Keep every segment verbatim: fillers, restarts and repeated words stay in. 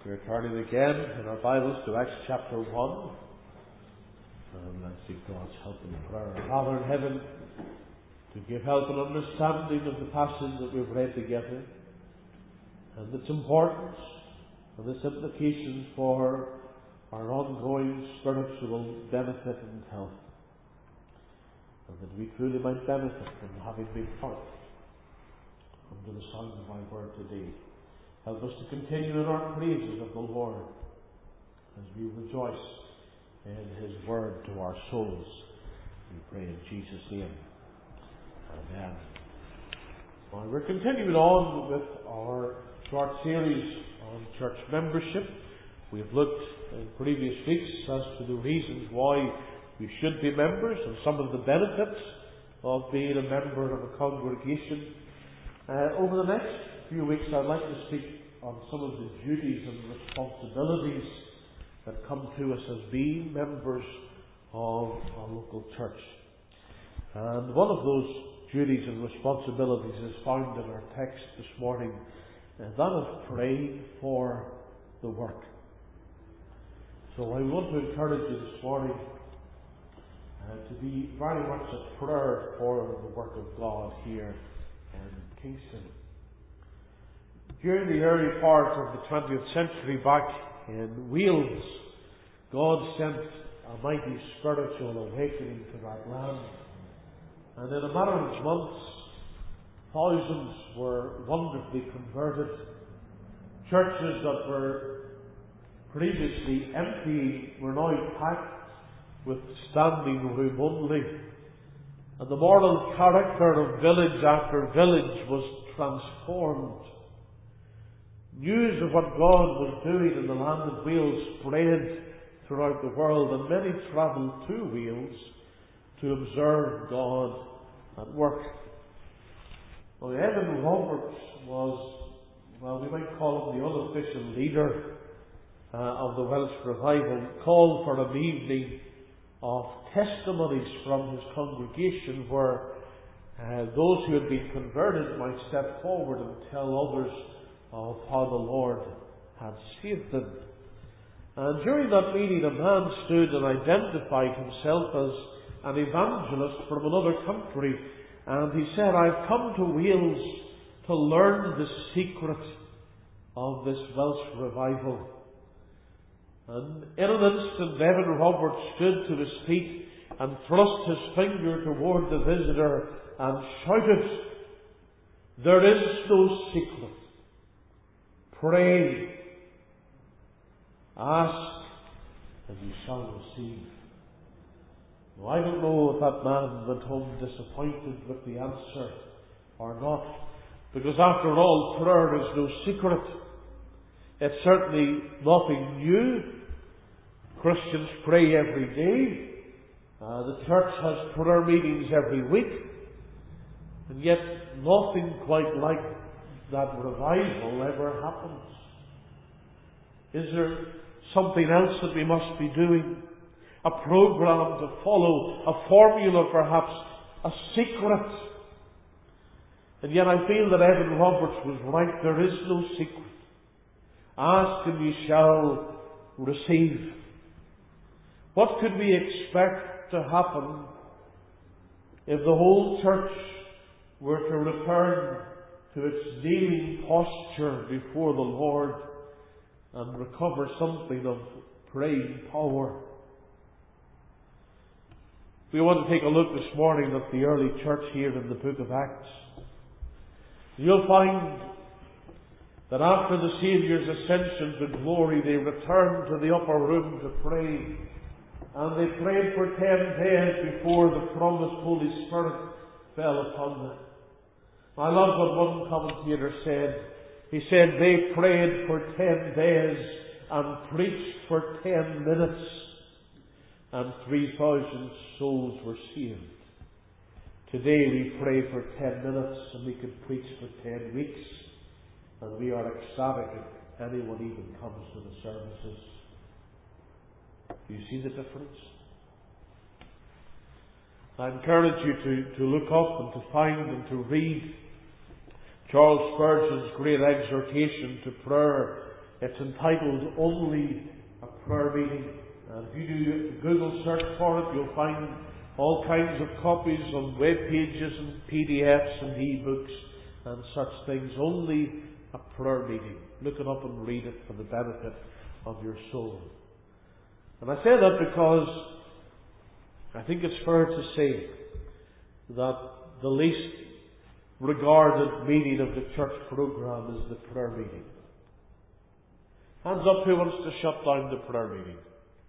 We're turning again in our Bibles to Acts chapter one. And let's seek God's help in prayer. Father in heaven, to give help and understanding of the passage that we've read together, and its importance and its implications for our ongoing spiritual benefit and health, and that we truly might benefit from having been part under the sound of my word today. Help us to continue in our praises of the Lord as we rejoice in His word to our souls. We pray in Jesus' name. Amen. Well, we're continuing on with our short series on church membership. We've looked in previous weeks as to the reasons why we should be members and some of the benefits of being a member of a congregation. Uh, over the next few weeks, I'd like to speak on some of the duties and responsibilities that come to us as being members of a local church. And one of those duties and responsibilities is found in our text this morning, and that of praying for the work. So I want to encourage you this morning uh, to be very much at prayer for the work of God here in Kingston. During the early part of the twentieth century back in Wales, God sent a mighty spiritual awakening to that land. And in a matter of months, thousands were wonderfully converted. Churches that were previously empty were now packed with standing room only. And the moral character of village after village was transformed. News of what God was doing in the land of Wales spread throughout the world, and many travelled to Wales to observe God at work. Well, Evan Roberts was, well, we might call him the unofficial leader uh, of the Welsh Revival, called for an evening of testimonies from his congregation where uh, those who had been converted might step forward and tell others of how the Lord had saved them. And during that meeting, a man stood and identified himself as an evangelist from another country, and he said, "I've come to Wales to learn the secret of this Welsh revival." And in an instant, Evan Roberts stood to his feet and thrust his finger toward the visitor and shouted, "There is no secret. Pray, ask, and you shall receive." Now, I don't know if that man went home disappointed with the answer or not, because after all, prayer is no secret. It's certainly nothing new. Christians pray every day. Uh, the church has prayer meetings every week. And yet, nothing quite like that revival ever happens. Is there something else that we must be doing? A program to follow, a formula perhaps, a secret? And yet I feel that Evan Roberts was right. There is no secret. Ask and you shall receive. What could we expect to happen if the whole church were to return to its kneeling posture before the Lord and recover something of praying power? We want to take a look this morning at the early church here in the book of Acts. You'll find that after the Saviour's ascension to glory, they returned to the upper room to pray. And they prayed for ten days before the promised Holy Spirit fell upon them. I love what one commentator said. He said they prayed for ten days and preached for ten minutes, and three thousand souls were saved. Today we pray for ten minutes and we can preach for ten weeks, and we are ecstatic if anyone even comes to the services. Do you see the difference? I encourage you to, to look up and to find and to read Charles Spurgeon's great exhortation to prayer It's entitled Only a Prayer Meeting. And if you do a Google search for it, you'll find all kinds of copies on web pages and P D Fs and e-books and such things. Only a Prayer Meeting. Look it up and read it for the benefit of your soul. And I say that because I think it's fair to say that the least regarded meeting of the church programme is the prayer meeting. Hands up who wants to shut down the prayer meeting.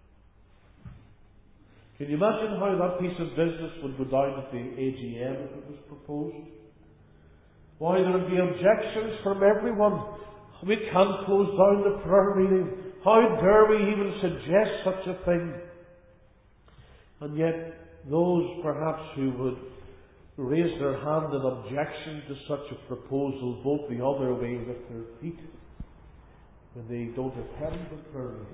Can you imagine how that piece of business would go down at the A G M if it was proposed? Why, there would be objections from everyone. We can't close down the prayer meeting. How dare we even suggest such a thing? And yet, those perhaps who would raise their hand in objection to such a proposal vote the other way with their feet when they don't attend the prayer meeting.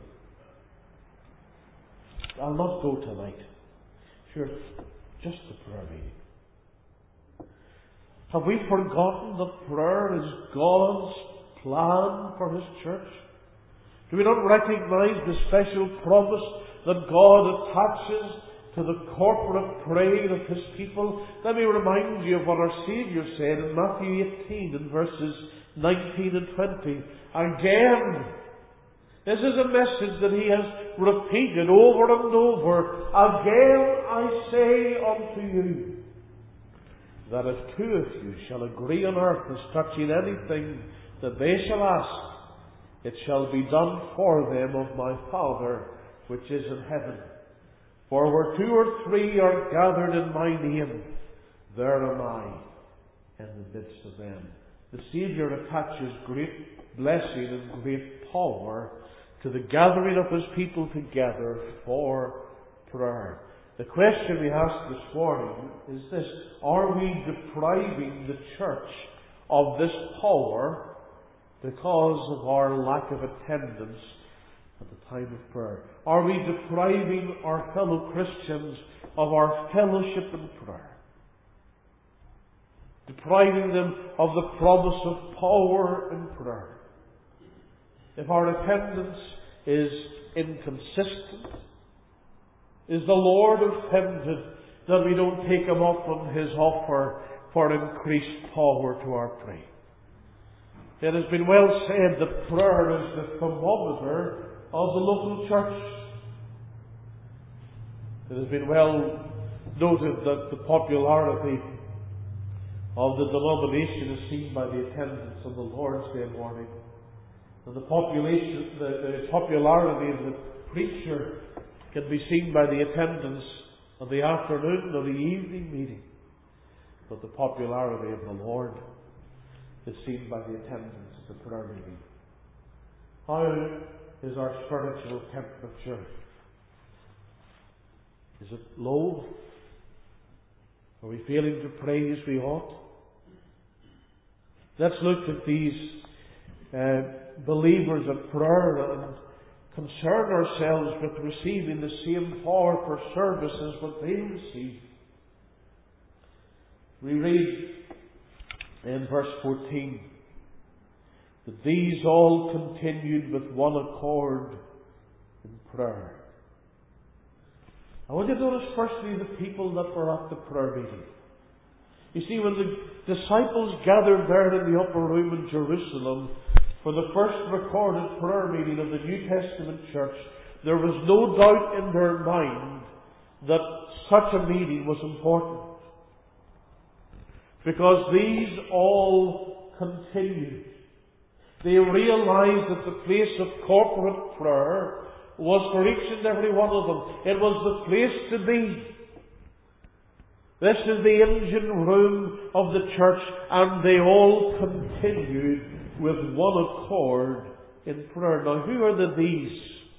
I'll not go tonight. Sure, just the prayer meeting. Have we forgotten that prayer is God's plan for His church? Do we not recognize the special promise that God attaches to the corporate praying of His people? Let me remind you of what our Saviour said in Matthew eighteen in verses nineteen and twenty. Again, this is a message that He has repeated over and over. Again I say unto you, that if two of you shall agree on earth as touching anything that they shall ask, it shall be done for them of my Father which is in heaven. For where two or three are gathered in my name, there am I in the midst of them. The Saviour attaches great blessing and great power to the gathering of His people together for prayer. The question we ask this morning is this: are we depriving the church of this power because of our lack of attendance at the time of prayer? Are we depriving our fellow Christians of our fellowship in prayer? Depriving them of the promise of power in prayer? If our attendance is inconsistent, is the Lord offended that we don't take Him up on His offer for increased power to our praying? It has been well said that prayer is the thermometer of the local church. It has been well noted that the popularity of the denomination is seen by the attendance on the Lord's Day morning. And the population, the, the popularity of the preacher can be seen by the attendance of the afternoon or the evening meeting. But the popularity of the Lord is seen by the attendance of the prayer meeting. How is our spiritual temperature? Is it low? Are we failing to pray as we ought? Let's look at these uh, believers of prayer and concern ourselves with receiving the same power for service as what they receive. We read in verse fourteen that these all continued with one accord in prayer. I want you to notice firstly the people that were at the prayer meeting. You see, when the disciples gathered there in the upper room in Jerusalem for the first recorded prayer meeting of the New Testament church, there was no doubt in their mind that such a meeting was important. Because these all continued. They realized that the place of corporate prayer was for each and every one of them. It was the place to be. This is the engine room of the church, and they all continued with one accord in prayer. Now, who are the these?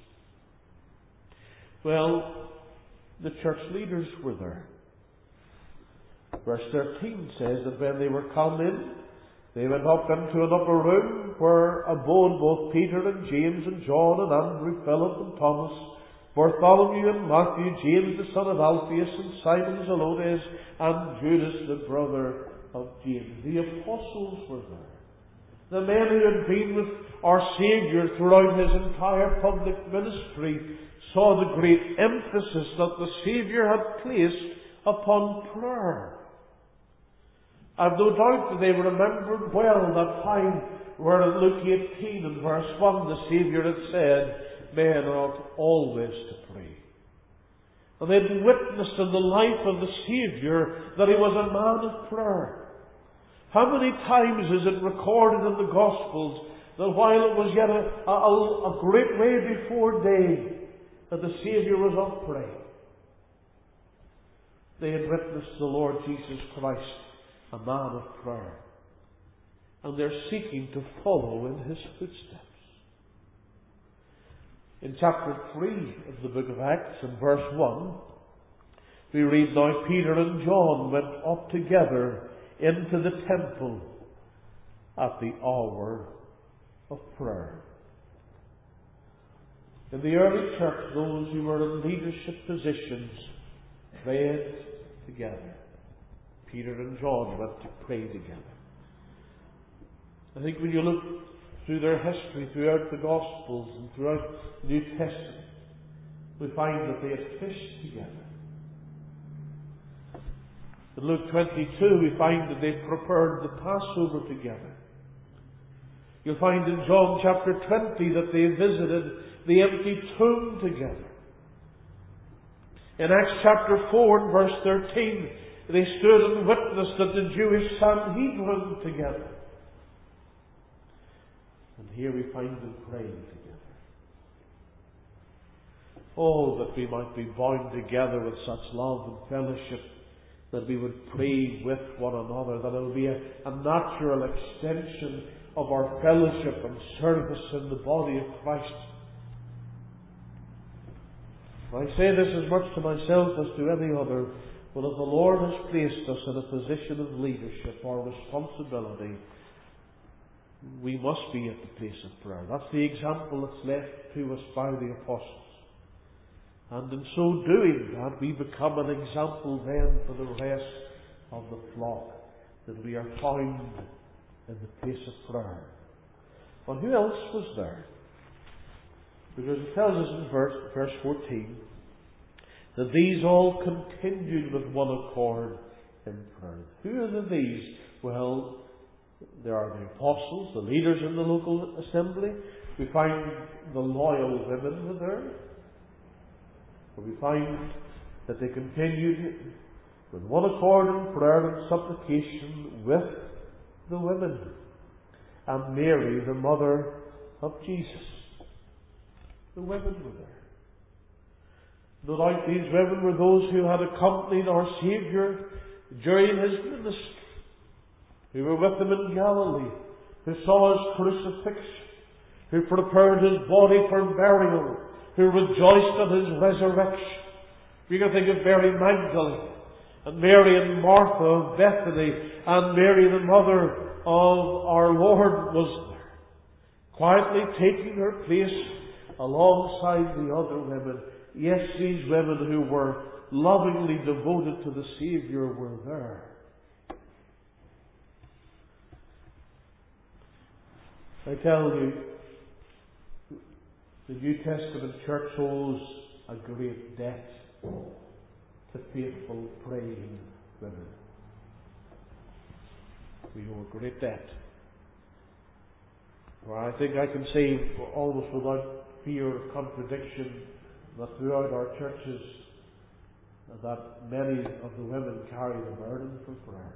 Well, the church leaders were there. Verse thirteen says that when they were come in, they went up into an upper room where abode both Peter and James and John and Andrew, Philip and Thomas, Bartholomew and Matthew, James the son of Alphaeus and Simon Zelotes, and Judas the brother of James. The apostles were there. The men who had been with our Saviour throughout His entire public ministry saw the great emphasis that the Saviour had placed upon prayer. I've no doubt that they remembered well that time where in Luke eighteen and verse one the Saviour had said, men ought always to pray. And they had witnessed in the life of the Saviour that He was a man of prayer. How many times is it recorded in the Gospels that while it was yet a, a, a great way before day, that the Saviour was up praying? They had witnessed the Lord Jesus Christ, a man of prayer. And they're seeking to follow in His footsteps. In chapter three of the book of Acts, in verse one, we read, now Peter and John went up together into the temple at the hour of prayer. In the early church, those who were in leadership positions prayed together. Peter and John went to pray together. I think when you look through their history, throughout the Gospels and throughout the New Testament, we find that they had fished together. In Luke twenty-two, we find that they prepared the Passover together. You'll find in John chapter twenty that they visited the empty tomb together. In Acts chapter four and verse thirteen, they stood and witnessed at the Jewish Sanhedrin together. And here we find them praying together. Oh, that we might be bound together with such love and fellowship, that we would pray with one another, that it will be a, a natural extension of our fellowship and service in the body of Christ. I say this as much to myself as to any other. Well, if the Lord has placed us in a position of leadership or responsibility, we must be at the place of prayer. That's the example that's left to us by the apostles. And in so doing that, we become an example then for the rest of the flock, that we are found in the place of prayer. Well, who else was there? Because it tells us in verse, verse fourteen that these all continued with one accord in prayer. Who are the these? Well, there are the apostles, the leaders in the local assembly. We find the loyal women were there. We find that they continued with one accord in prayer and supplication with the women. And Mary, the mother of Jesus. The women were there. No doubt these women were those who had accompanied our Saviour during His ministry, who were with Him in Galilee, who saw His crucifixion, who prepared His body for burial, who rejoiced at His resurrection. We can think of Mary Magdalene, and Mary and Martha of Bethany, and Mary the mother of our Lord was there, quietly taking her place alongside the other women. Yes, these women who were lovingly devoted to the Saviour were there. I tell you, the New Testament church owes a great debt to faithful praying women. We owe a great debt. Well, I think I can say almost without fear of contradiction that throughout our churches that many of the women carry the burden for prayer.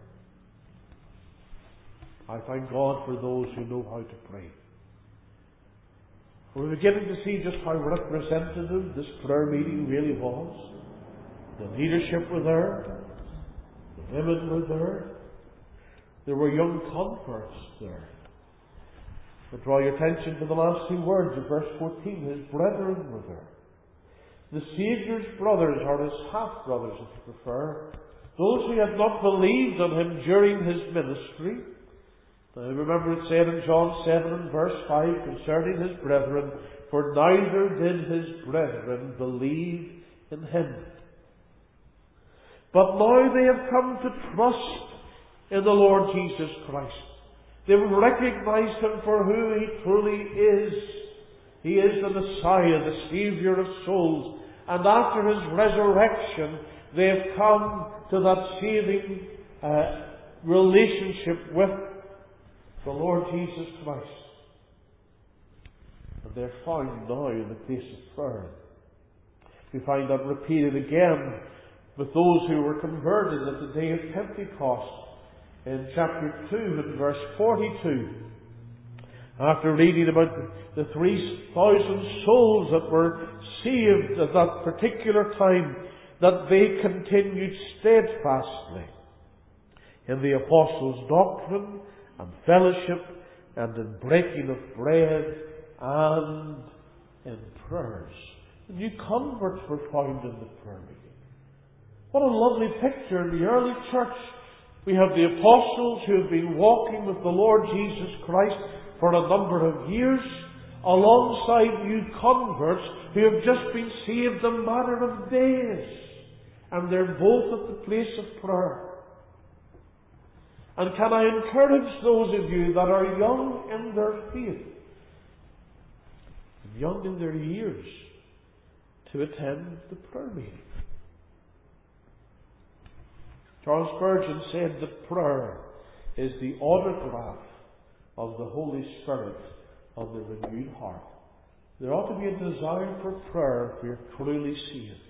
I thank God for those who know how to pray. We're beginning to see just how representative this prayer meeting really was. The leadership were there. The women were there. There were young converts there. But draw your attention to the last two words of verse fourteen. His brethren were there. The Saviour's brothers, or His half-brothers if you prefer, those who had not believed on Him during His ministry. Now remember it said in John seven and verse five concerning His brethren, for neither did His brethren believe in Him. But now they have come to trust in the Lord Jesus Christ. They recognized Him for who He truly is. He is the Messiah, the Saviour of souls. And after His resurrection, they have come to that saving uh, relationship with the Lord Jesus Christ. And they're found now in the place of prayer. We find that repeated again with those who were converted at the day of Pentecost in chapter two and verse forty-two. After reading about the three thousand souls that were saved at that particular time, that they continued steadfastly in the apostles' doctrine and fellowship and in breaking of bread and in prayers. The new converts were found in the prayer meeting. What a lovely picture in the early church. We have the apostles who have been walking with the Lord Jesus Christ for a number of years, alongside new converts who have just been saved a matter of days. And they're both at the place of prayer. And can I encourage those of you that are young in their faith, young in their years, to attend the prayer meeting. Charles Spurgeon said that prayer is the autograph of the Holy Spirit on the renewed heart. There ought to be a desire for prayer if we are truly saved.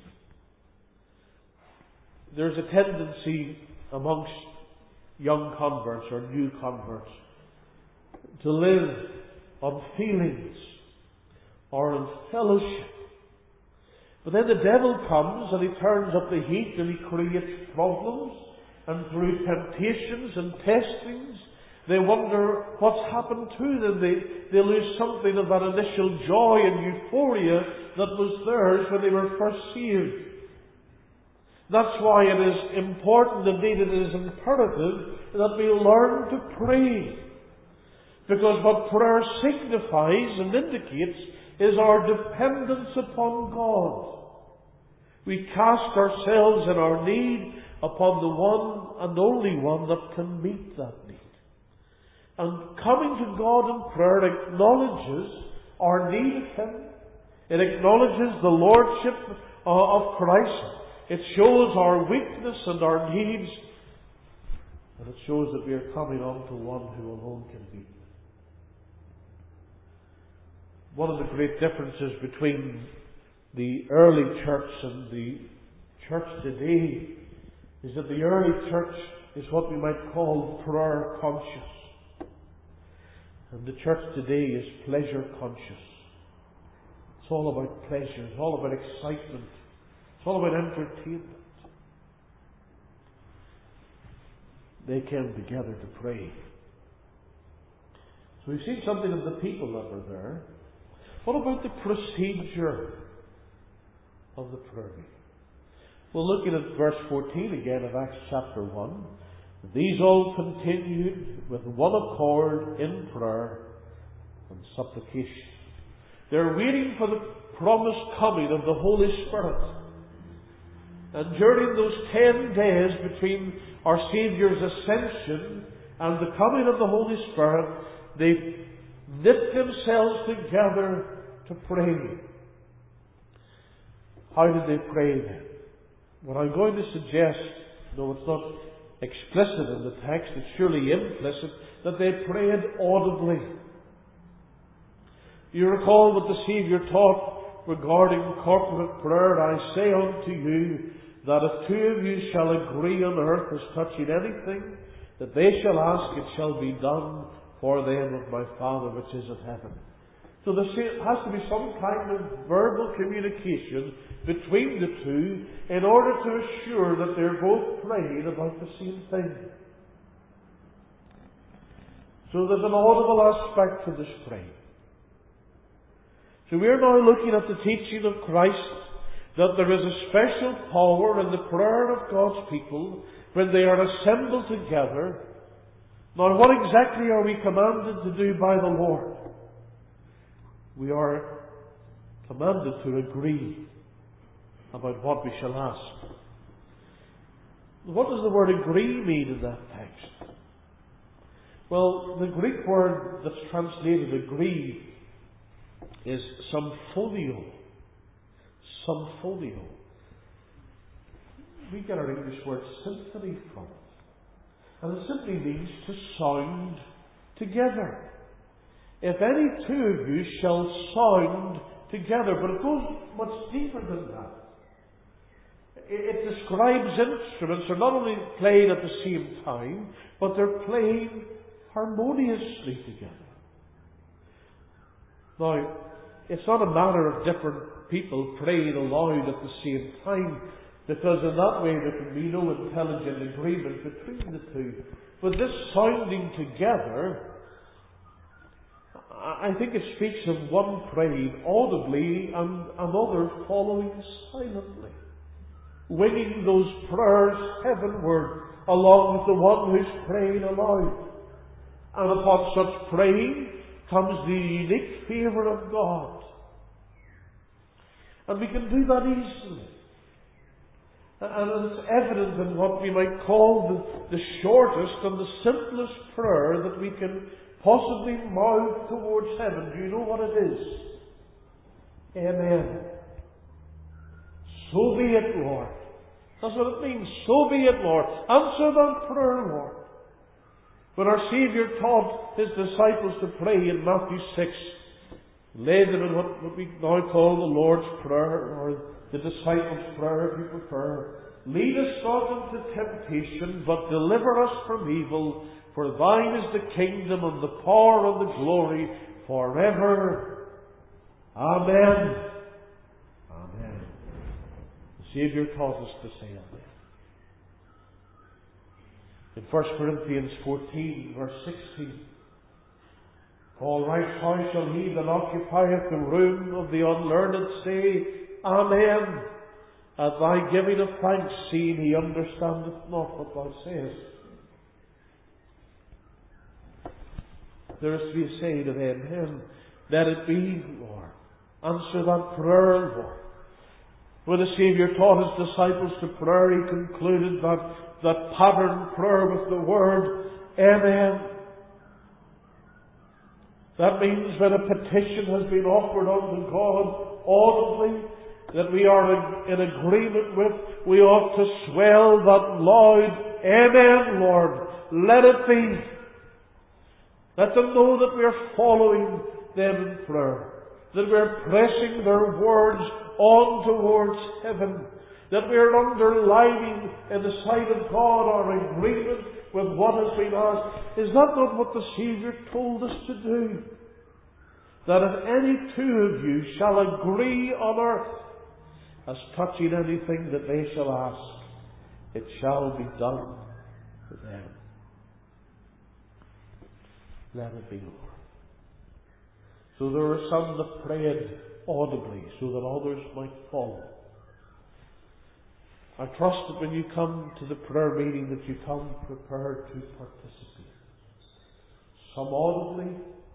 There's a tendency amongst young converts or new converts to live on feelings or on fellowship. But then the devil comes and he turns up the heat and he creates problems, and through temptations and testings they wonder what's happened to them. They, they lose something of that initial joy and euphoria that was theirs when they were first saved. That's why it is important, indeed it is imperative, that we learn to pray. Because what prayer signifies and indicates is our dependence upon God. We cast ourselves in our need upon the one and only one that can meet that need. And coming to God in prayer acknowledges our need of Him. It acknowledges the Lordship of Christ. It shows our weakness and our needs. And it shows that we are coming on to one who alone can meet them. One of the great differences between the early church and the church today is that the early church is what we might call prayer conscious. And the church today is pleasure conscious. It's all about pleasure. It's all about excitement. It's all about entertainment. They came together to pray. So we've seen something of the people that were there. What about the procedure of the prayer meeting? Well, looking at verse fourteen again of Acts chapter one. These all continued with one accord in prayer and supplication. They're waiting for the promised coming of the Holy Spirit. And during those ten days between our Saviour's ascension and the coming of the Holy Spirit, they knit themselves together to pray. How did they pray then? What I'm going to suggest, though it's not explicit in the text, it's surely implicit, that they prayed audibly. You recall what the Saviour taught regarding corporate prayer. I say unto you that if two of you shall agree on earth as touching anything that they shall ask, it shall be done for them of my Father which is in heaven. So there has to be some kind of verbal communication between the two in order to assure that they're both praying about the same thing. So there's an audible aspect to this praying. So we're now looking at the teaching of Christ that there is a special power in the prayer of God's people when they are assembled together. Now, what exactly are we commanded to do by the Lord? We are commanded to agree about what we shall ask. What does the word agree mean in that text? Well, the Greek word that's translated agree is symphonio. Symphonio. We get our English word symphony from it. And it simply means to sound together. If any two of you shall sound together. But it goes much deeper than that. It, it describes instruments are not only played at the same time, but they're playing harmoniously together. Now, it's not a matter of different people praying aloud at the same time, because in that way there can be no intelligent agreement between the two. But this sounding together, I think it speaks of one praying audibly and another following silently, winging those prayers heavenward along with the one who's praying aloud. And upon such praying comes the unique favour of God. And we can do that easily. And it's evident in what we might call the, the shortest and the simplest prayer that we can possibly mouth towards heaven. Do you know what it is? Amen. So be it, Lord. That's what it means. So be it, Lord. Answer that prayer, Lord. When our Saviour taught His disciples to pray in Matthew six, laid them in what, what we now call the Lord's Prayer, or the disciples' prayer, if you prefer. Lead us not into temptation, but deliver us from evil. For thine is the kingdom and the power and the glory forever. Amen. Amen. The Saviour taught us to say amen. In First Corinthians fourteen, verse sixteen, Paul writes, How shall he that occupieth the room of the unlearned say, Amen, at thy giving of thanks, seeing he understandeth not what thou sayest? There is to be a saying of Amen. Let it be, Lord. Answer that prayer, Lord. When the Saviour taught His disciples to pray, He concluded that, that pattern prayer with the word Amen. That means when a petition has been offered unto God audibly, that we are in, in agreement with, we ought to swell that loud Amen, Lord. Let it be. Let them know that we are following them in prayer, that we are pressing their words on towards heaven, that we are underlining in the sight of God our agreement with what has been asked. Is that not what the Saviour told us to do? That if any two of you shall agree on earth as touching anything that they shall ask, it shall be done for them. Let it be, Lord. So there are some that prayed audibly so that others might follow. I trust that when you come to the prayer meeting that you come prepared to participate. Some audibly,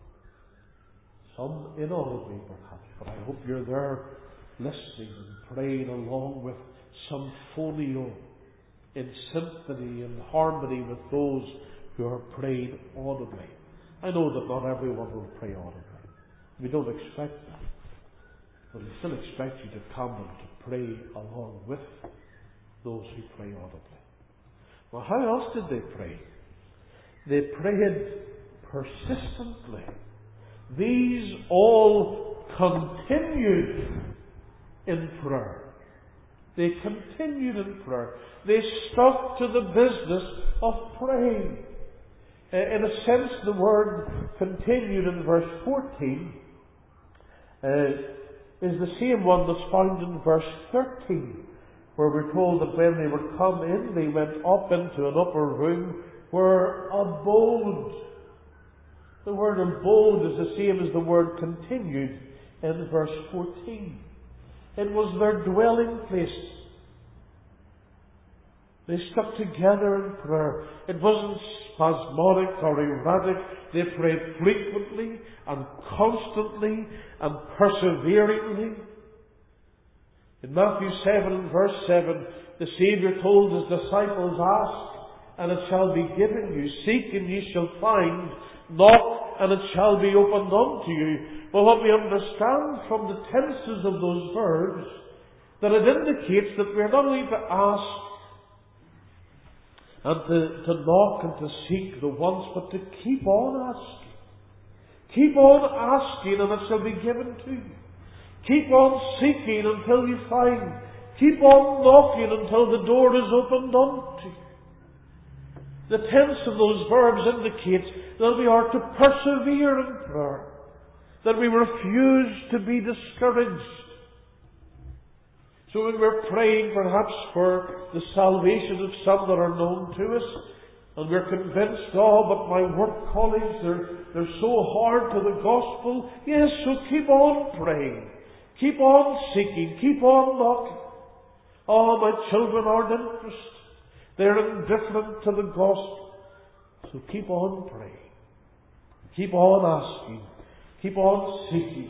some inaudibly perhaps, but I hope you're there listening and praying along with symphonio, in symphony and harmony with those who are praying audibly. I know that not everyone will pray audibly. We don't expect that. But we still expect you to come and to pray along with those who pray audibly. Well, how else did they pray? They prayed persistently. These all continued in prayer. They continued in prayer. They stuck to the business of praying. In a sense, the word continued in verse fourteen uh, is the same one that's found in verse thirteen, where we're told that when they were come in, they went up into an upper room where abode. The word abode is the same as the word continued in verse fourteen. It was their dwelling place. They stuck together in prayer. It wasn't spasmodic or erratic. They prayed frequently and constantly and perseveringly. In Matthew seven and verse seven, the Saviour told His disciples, Ask, and it shall be given you. Seek, and ye shall find. Knock, and it shall be opened unto you. Well, what we understand from the tenses of those verbs, that it indicates that we are not only to ask and to, to knock and to seek the once, but to keep on asking. Keep on asking, and it shall be given to you. Keep on seeking until you find. Keep on knocking until the door is opened unto you. The tense of those verbs indicates that we are to persevere in prayer, that we refuse to be discouraged. So when we're praying perhaps for the salvation of some that are known to us, and we're convinced, oh, but my work colleagues, they're, they're so hard to the gospel. Yes, so keep on praying. Keep on seeking. Keep on knocking. Oh, my children aren't interested. They're indifferent to the gospel. So keep on praying. Keep on asking. Keep on seeking.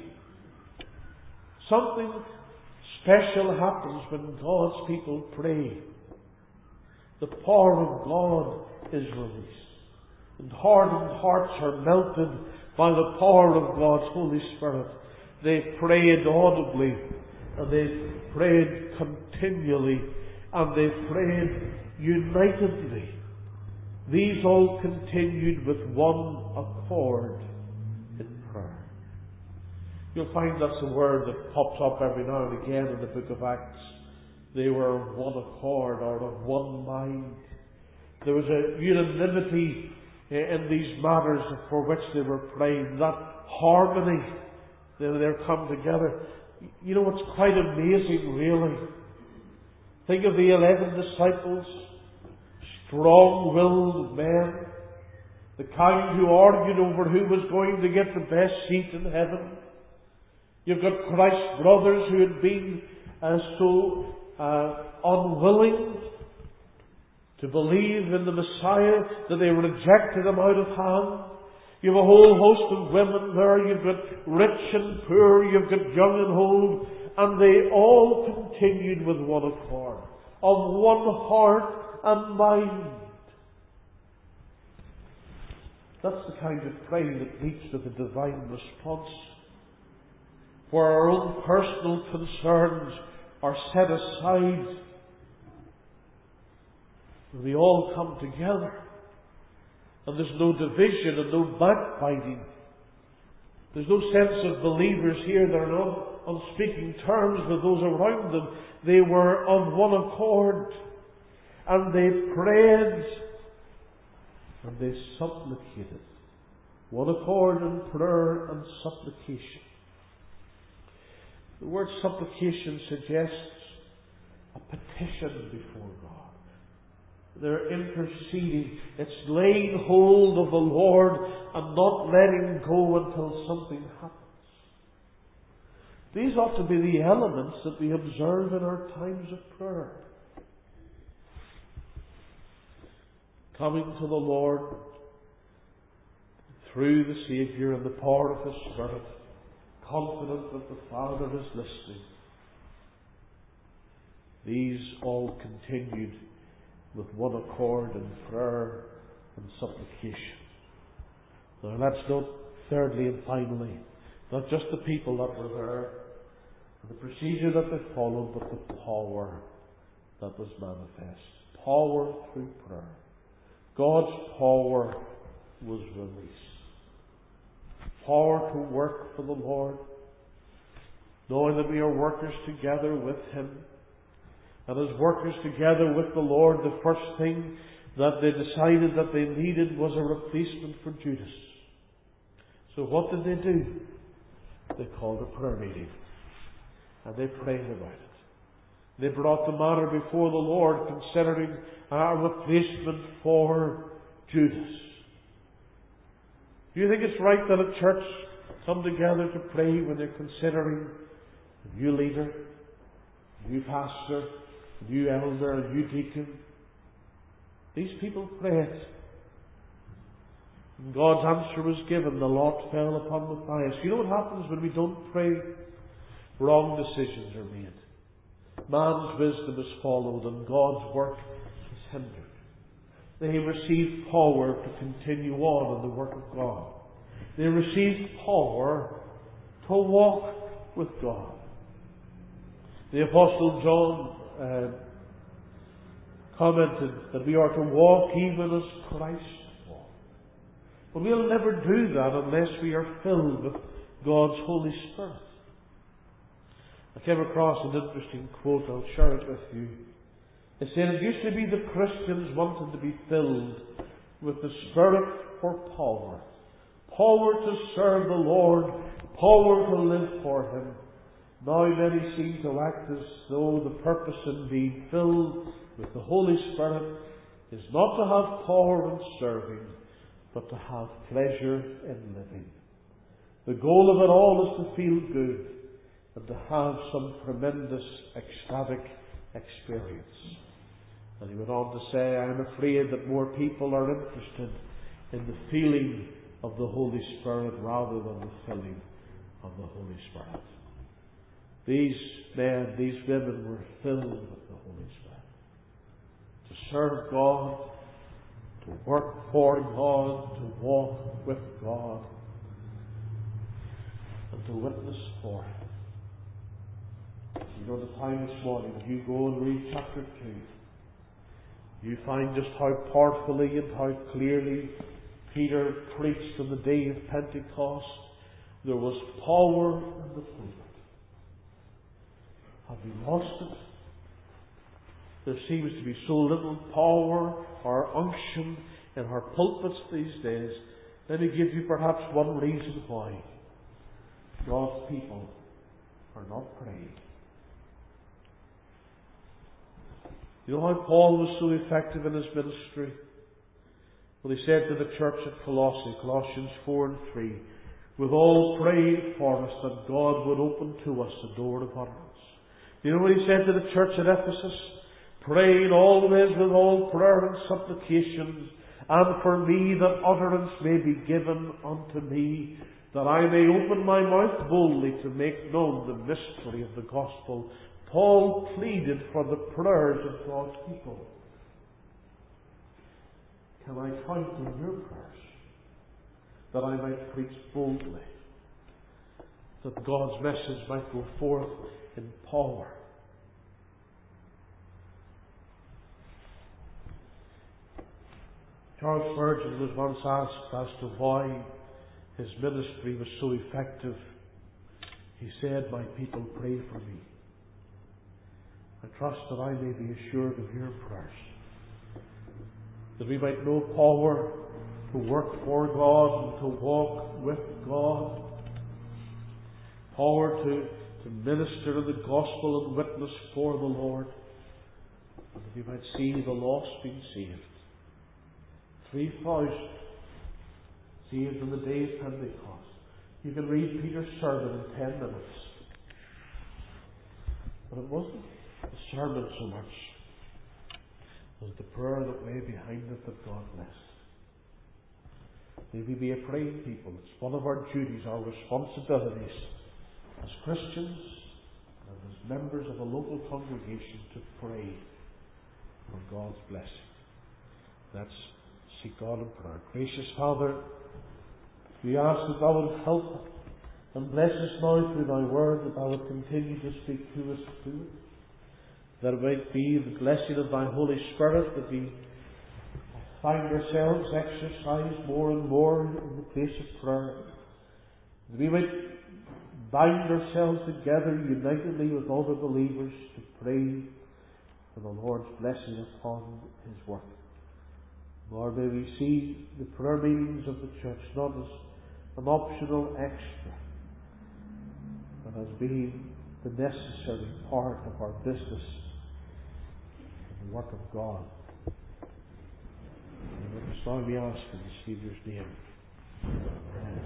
Something special happens when God's people pray. The power of God is released. And hardened hearts are melted by the power of God's Holy Spirit. They prayed audibly, and they prayed continually, and they prayed unitedly. These all continued with one accord in prayer. You'll find that's a word that pops up every now and again in the book of Acts. They were of one accord, or of one mind. There was a unanimity in these matters for which they were praying, that harmony. They were come together. You know, it's quite amazing, really. Think of the eleven disciples, strong-willed men, the kind who argued over who was going to get the best seat in heaven. You've got Christ's brothers who had been uh, so uh, unwilling to believe in the Messiah that they rejected him out of hand. You have a whole host of women there. You've got rich and poor. You've got young and old. And they all continued with one accord, of one heart and mind. That's the kind of praying that leads to the divine response, where our own personal concerns are set aside. We all come together. And there's no division and no backbiting. There's no sense of believers here that are not on speaking terms with those around them. They were of one accord. And they prayed. And they supplicated. One accord in prayer and supplication. The word supplication suggests a petition before God. They're interceding. It's laying hold of the Lord and not letting go until something happens. These ought to be the elements that we observe in our times of prayer. Coming to the Lord through the Saviour and the power of His Spirit, confident that the Father is listening. These all continued with one accord in prayer and supplication. Now let's note thirdly and finally, not just the people that were there, and the procedure that they followed, but the power that was manifest. Power through prayer. God's power was released. Power to work for the Lord, knowing that we are workers together with Him. And as workers together with the Lord, the first thing that they decided that they needed was a replacement for Judas. So what did they do? They called a prayer meeting. And they prayed about it. They brought the matter before the Lord, considering a replacement for Judas. Do you think it's right that a church come together to pray when they're considering a new leader, a new pastor, a new elder, a new deacon? These people prayed. And God's answer was given. The lot fell upon Matthias. You know what happens when we don't pray? Wrong decisions are made. Man's wisdom is followed and God's work is hindered. they received power to continue on in the work of God. They received power to walk with God. The Apostle John uh, commented that we are to walk even as Christ walked. But we'll never do that unless we are filled with God's Holy Spirit. I came across an interesting quote. I'll share it with you. It said it used to be the Christians wanted to be filled with the Spirit for power. Power to serve the Lord. Power to live for Him. Now many seem to act as though the purpose in being filled with the Holy Spirit is not to have power in serving, but to have pleasure in living. The goal of it all is to feel good and to have some tremendous ecstatic experience. And he went on to say, I am afraid that more people are interested in the feeling of the Holy Spirit rather than the filling of the Holy Spirit. These men, these women were filled with the Holy Spirit. To serve God, to work for God, to walk with God, and to witness for Him. You know, the time this morning, if you go and read chapter two, you find just how powerfully and how clearly Peter preached on the day of Pentecost. There was power in the pulpit. Have we lost it? There seems to be so little power or unction in our pulpits these days. Let me give you perhaps one reason why. God's people are not praying. You know how Paul was so effective in his ministry? Well, he said to the church at Colossae, Colossians four and three, with all praying for us that God would open to us the door of utterance. You know what he said to the church at Ephesus? Praying always with all prayer and supplication, and for me that utterance may be given unto me, that I may open my mouth boldly to make known the mystery of the gospel. Paul pleaded for the prayers of God's people. Can I count on your prayers that I might preach boldly, that God's message might go forth in power? Charles Spurgeon was once asked as to why his ministry was so effective. He said, my people pray for me. I trust that I may be assured of your prayers, that we might know power to work for God and to walk with God, power to, to minister the gospel and witness for the Lord, and that we might see the lost being saved. Three thousand saved on the day of Pentecost. You can read Peter's sermon in ten minutes. But it wasn't the sermon so much as the prayer that lay behind it that God blessed. May we be a praying people. It's one of our duties, our responsibilities as Christians and as members of a local congregation to pray for God's blessing. Let's seek God in prayer. Gracious Father, we ask that Thou would help and bless us now through Thy word, that Thou would continue to speak to us through it. That it might be the blessing of Thy Holy Spirit, that we find ourselves exercised more and more in the place of prayer. That we might bind ourselves together unitedly with other believers to pray for the Lord's blessing upon His work. Lord, may we see the prayer meetings of the church not as an optional extra, but as being the necessary part of our business and the work of God. And let us now be asked in the Saviour's name. Amen.